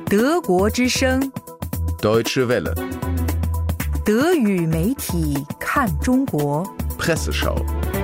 德国之声 Deutsche Welle 德语媒体看中国 Presseschau。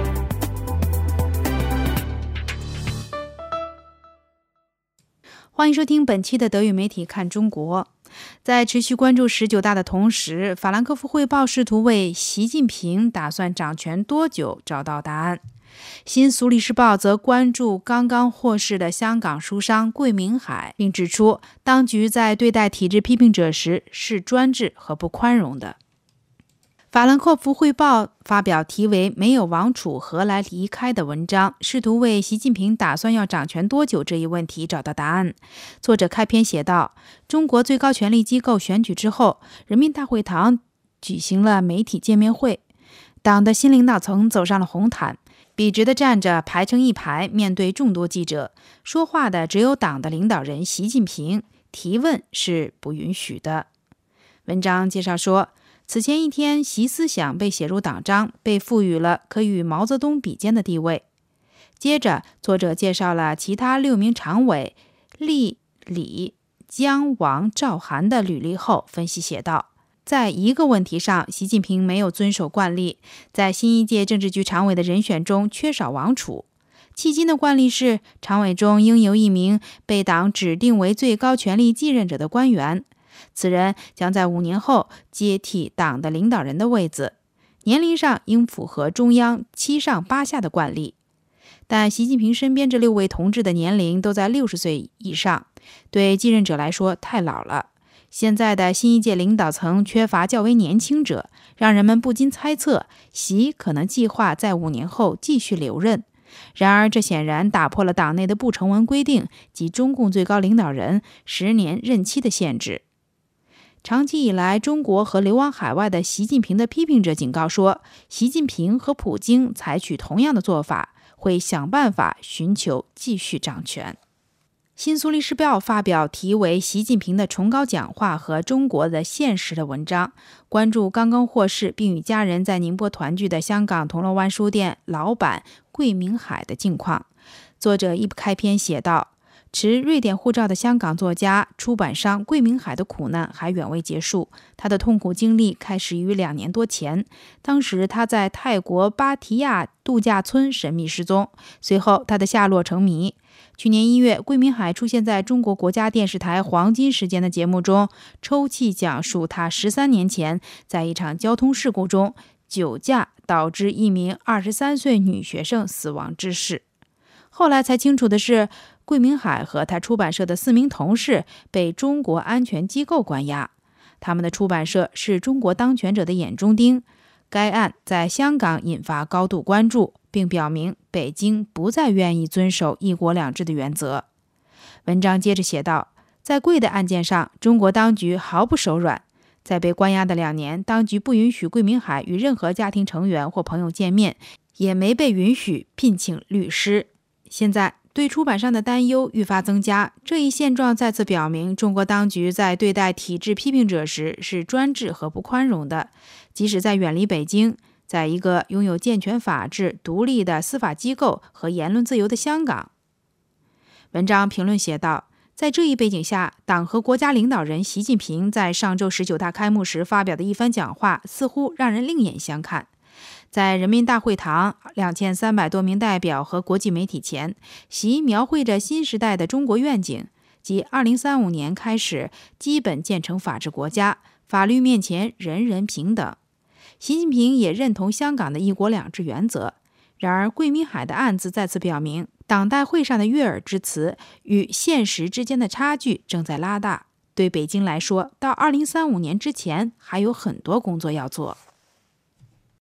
欢迎收听本期的德语媒体看中国。在持续关注19大的同时，法兰克福汇报试图为习近平打算掌权多久找到答案。新苏黎世报则关注刚刚获释的香港书商桂明海，并指出当局在对待体制批评者时是专制和不宽容的。法兰克福汇报发表题为《没有王储何来离开》的文章，试图为习近平打算要掌权多久这一问题找到答案。作者开篇写道，中国最高权力机构选举之后，人民大会堂举行了媒体见面会，党的新领导层走上了红毯，笔直地站着排成一排，面对众多记者，说话的只有党的领导人习近平，提问是不允许的。文章介绍说，此前一天，习思想被写入党章，被赋予了可与毛泽东比肩的地位。接着，作者介绍了其他6名常委厉、李、姜、王、赵、韩的履历后，分析写道，在一个问题上，习近平没有遵守惯例，在新一届政治局常委的人选中缺少王储。迄今的惯例是，常委中应由一名被党指定为最高权力继任者的官员，此人将在5年后接替党的领导人的位子，年龄上应符合中央7上8下的惯例。但习近平身边这6位同志的年龄都在60岁以上，对继任者来说太老了。现在的新一届领导层缺乏较为年轻者，让人们不禁猜测，习可能计划在5年后继续留任。然而，这显然打破了党内的不成文规定及中共最高领导人10年任期的限制。长期以来，中国和流亡海外的习近平的批评者警告说，习近平和普京采取同样的做法，会想办法寻求继续掌权。新苏黎世报发表题为《习近平的崇高讲话和中国的现实》的文章，关注刚刚获释并与家人在宁波团聚的香港铜锣湾书店老板桂明海的境况。作者一开篇写道，持瑞典护照的香港作家、出版商桂明海的苦难还远未结束。他的痛苦经历开始于2年多前，当时他在泰国芭提雅度假村神秘失踪，随后他的下落成谜。去年1月，桂明海出现在中国国家电视台黄金时间的节目中，抽泣讲述他13年前在一场交通事故中酒驾导致一名23岁女学生死亡之事。后来才清楚的是，桂明海和他出版社的4名同事被中国安全机构关押，他们的出版社是中国当权者的眼中钉。该案在香港引发高度关注，并表明北京不再愿意遵守一国两制的原则。文章接着写道，在桂的案件上，中国当局毫不手软。在被关押的2年，当局不允许桂明海与任何家庭成员或朋友见面，也没被允许聘请律师。现在对出版商的担忧愈发增加，这一现状再次表明，中国当局在对待体制批评者时是专制和不宽容的。即使在远离北京，在一个拥有健全法治、独立的司法机构和言论自由的香港。文章评论写道，在这一背景下，党和国家领导人习近平在上周19大开幕时发表的一番讲话，似乎让人另眼相看。在人民大会堂2300多名代表和国际媒体前，习描绘着新时代的中国愿景，即2035年开始基本建成法治国家，法律面前人人平等。习近平也认同香港的一国两制原则。然而，桂明海的案子再次表明，党代会上的悦耳之词与现实之间的差距正在拉大。对北京来说，到2035年之前还有很多工作要做。